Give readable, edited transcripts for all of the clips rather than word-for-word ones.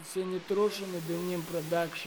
Арсений Трошин и Деним Продакшн.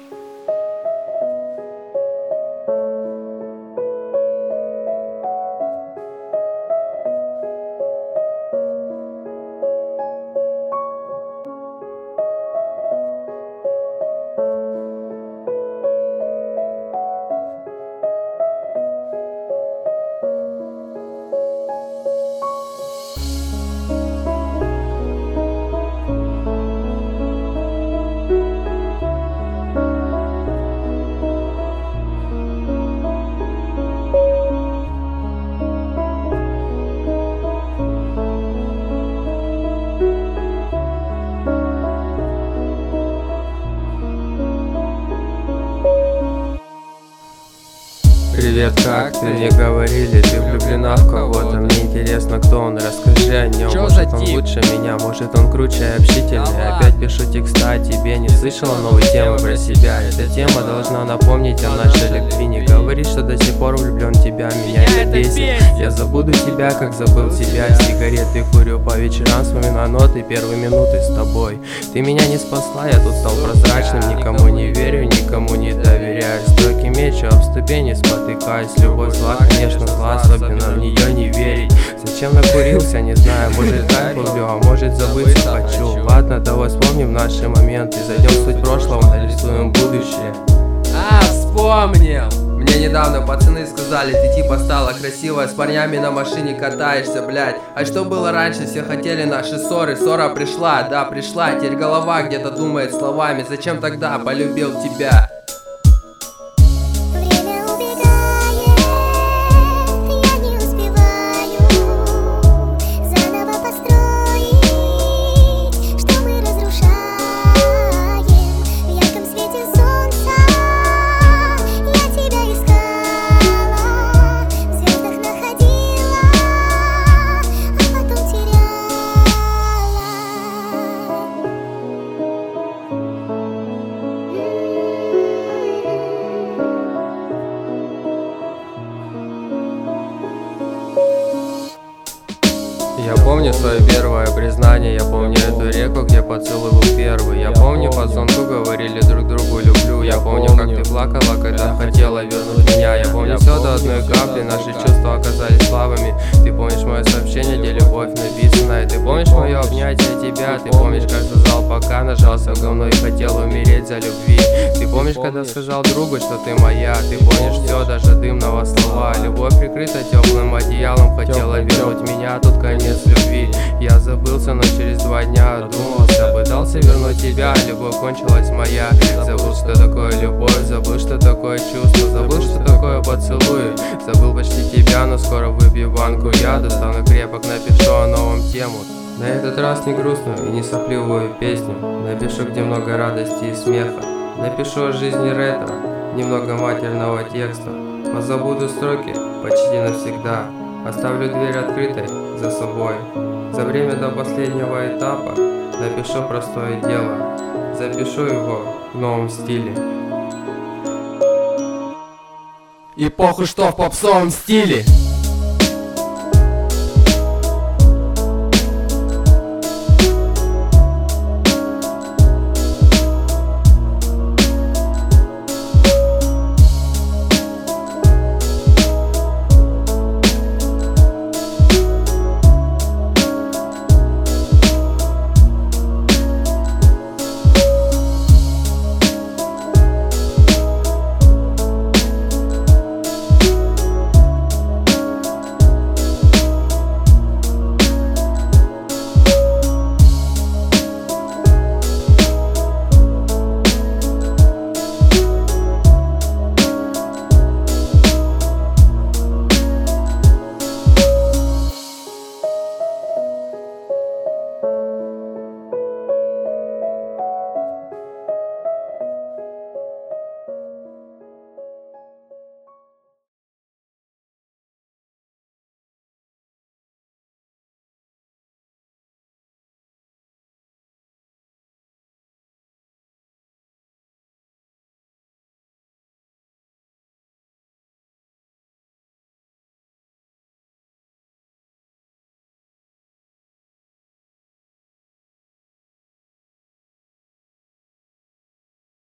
Привет, как ты? Мне говорили, ты влюблена в кого-то. Мне интересно, кто он, расскажи о нем. Может он лучше меня, может он круче и общительный. Опять пишу текста о тебе, не слышала новой темы про себя. Эта тема должна напомнить о нашей любви. Не говори, что до сих пор влюблен в тебя, меня это бесит. Я забуду тебя, как забыл тебя. Сигареты курю по вечерам, вспоминаю ноты первые минуты с тобой. Ты меня не спасла, я тут стал прозрачным. Никому не верю, никому не доверяю. Строки мечу об ступени, спотыкаюсь. Любовь зла, конечно, зла, особенно в нее не верить. Зачем накурился, не знаю, может кайф ловлю, а может забыться хочу. Ладно, давай вспомним наши моменты. Зайдем в суть прошлого, нарисуем будущее. Вспомнил! Мне недавно пацаны сказали, ты типа стала красивая, с парнями на машине катаешься, блядь. А что было раньше, все хотели наши ссоры. Ссора пришла, да, пришла, теперь голова где-то думает словами. Зачем тогда полюбил тебя? Я помню свое первое признание, я помню эту реку, где поцелуй был первый. Я помню, по звонку говорили друг другу люблю. Я помню, как ты плакала, когда хотела вернуть меня. Я помню все до одной капли, наши чувства оказались слабыми. Ты помнишь мое сообщение, где любовь написана. И ты помнишь мое обнятие тебя. Ты помнишь, как сказал пока, нажался в говно и хотел умереть за любви. Ты помнишь, когда сказал другу, что ты моя. Ты помнишь все, даже дымного слова. Любовь прикрыта теплым одеялом, хотела вернуть меня, тут конец любви. Я забылся, но через 2 дня одумался. Пытался вернуть тебя, любовь кончилась моя. Забыл, что такое любовь, забыл, что такое чувство. Забыл, что такое поцелуй. Забыл почти тебя, но скоро выпью банку яда. Стану крепок, напишу о новом тему. На этот раз не грустную и не сопливую песню. Напишу, где много радости и смеха. Напишу о жизни ретро, немного матерного текста. Позабуду строки почти навсегда. Оставлю дверь открытой за собой. За время до последнего этапа напишу простое дело. Запишу его в новом стиле. И похуй, что в попсовом стиле.